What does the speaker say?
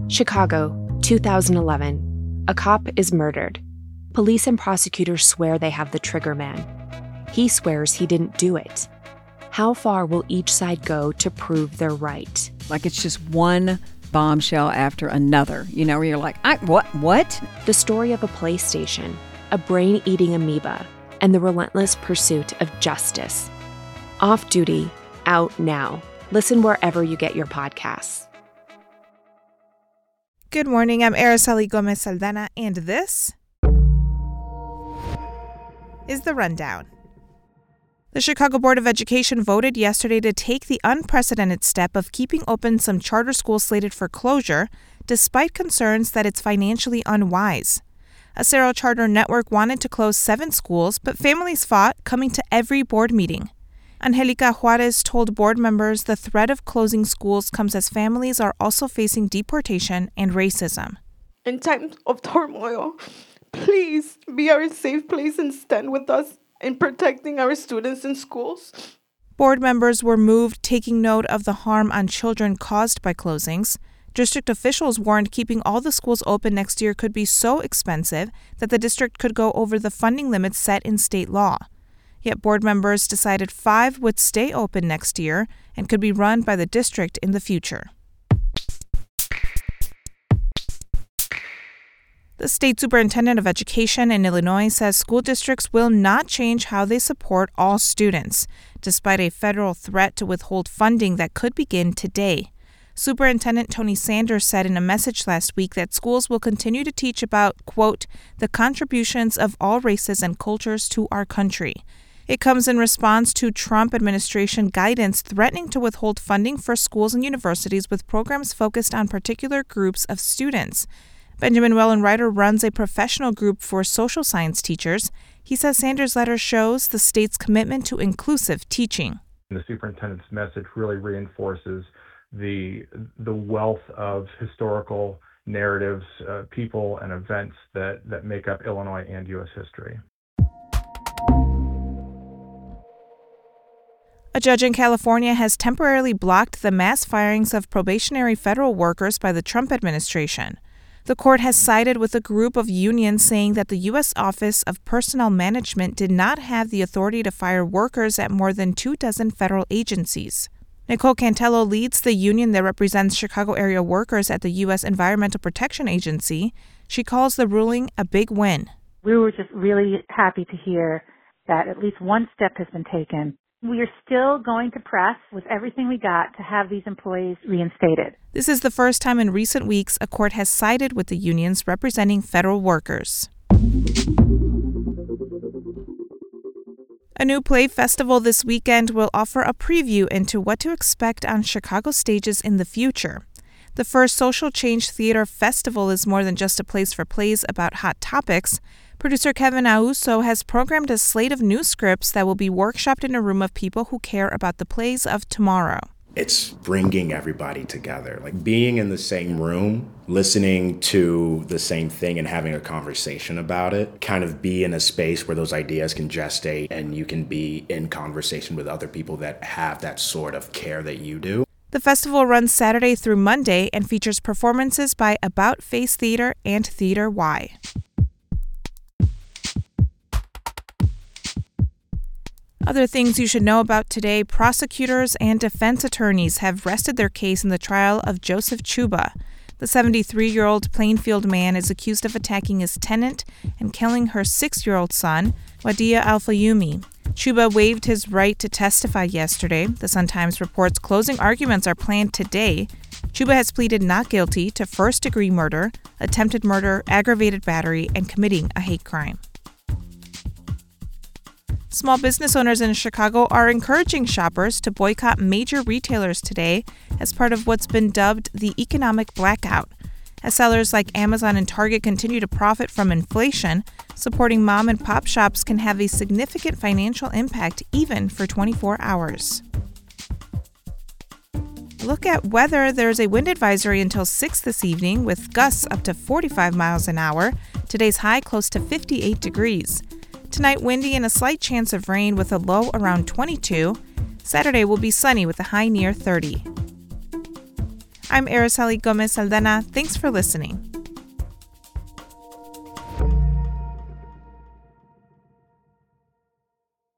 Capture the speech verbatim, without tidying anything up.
Chicago, two thousand eleven. A cop is murdered. Police and prosecutors swear they have the trigger man. He swears he didn't do it. How far will each side go to prove they're right? Like it's just one bombshell after another, you know, where you're like, I, what, what? The story of a PlayStation, a brain-eating amoeba, and the relentless pursuit of justice. Off Duty, out now. Listen wherever you get your podcasts. Good morning, I'm Araceli Gomez Saldana, and this is The Rundown. The Chicago Board of Education voted yesterday to take the unprecedented step of keeping open some charter schools slated for closure, despite concerns that it's financially unwise. A Cerro Charter network wanted to close seven schools, but families fought, coming to every board meeting. Angelica Juarez told board members the threat of closing schools comes as families are also facing deportation and racism. In times of turmoil, please be our safe place and stand with us in protecting our students in schools. Board members were moved, taking note of the harm on children caused by closings. District officials warned keeping all the schools open next year could be so expensive that the district could go over the funding limits set in state law. Yet board members decided five would stay open next year and could be run by the district in the future. The state superintendent of education in Illinois says school districts will not change how they support all students, despite a federal threat to withhold funding that could begin today. Superintendent Tony Sanders said in a message last week that schools will continue to teach about, quote, the contributions of all races and cultures to our country. It comes in response to Trump administration guidance threatening to withhold funding for schools and universities with programs focused on particular groups of students. Benjamin Wellenreiter runs a professional group for social science teachers. He says Sanders' letter shows the state's commitment to inclusive teaching. The superintendent's message really reinforces the the wealth of historical narratives, uh, people, and events that, that make up Illinois and U S history. A judge in California has temporarily blocked the mass firings of probationary federal workers by the Trump administration. The court has sided with a group of unions saying that the U S Office of Personnel Management did not have the authority to fire workers at more than two dozen federal agencies. Nicole Cantello leads the union that represents Chicago area workers at the U S Environmental Protection Agency. She calls the ruling a big win. We were just really happy to hear that at least one step has been taken. We are still going to press with everything we got to have these employees reinstated. This is the first time in recent weeks a court has sided with the unions representing federal workers. A new play festival this weekend will offer a preview into what to expect on Chicago stages in the future. The first Social Change Theater Festival is more than just a place for plays about hot topics. Producer Kevin Auso has programmed a slate of new scripts that will be workshopped in a room of people who care about the plays of tomorrow. It's bringing everybody together, like being in the same room, listening to the same thing and having a conversation about it, kind of be in a space where those ideas can gestate and you can be in conversation with other people that have that sort of care that you do. The festival runs Saturday through Monday and features performances by About Face Theater and Theater Y. Other things you should know about today: prosecutors and defense attorneys have rested their case in the trial of Joseph Chuba. The seventy-three-year-old Plainfield man is accused of attacking his tenant and killing her six-year-old son, Wadia Al-Fayumi. Chuba waived his right to testify yesterday. The Sun-Times reports closing arguments are planned today. Chuba has pleaded not guilty to first-degree murder, attempted murder, aggravated battery, and committing a hate crime. Small business owners in Chicago are encouraging shoppers to boycott major retailers today as part of what's been dubbed the economic blackout. As sellers like Amazon and Target continue to profit from inflation, supporting mom and pop shops can have a significant financial impact even for twenty-four hours. Look at weather. There's a wind advisory until six this evening with gusts up to forty-five miles an hour. Today's high close to fifty-eight degrees. Tonight, windy and a slight chance of rain with a low around twenty-two. Saturday will be sunny with a high near thirty. I'm Araceli Gomez Saldana. Thanks for listening.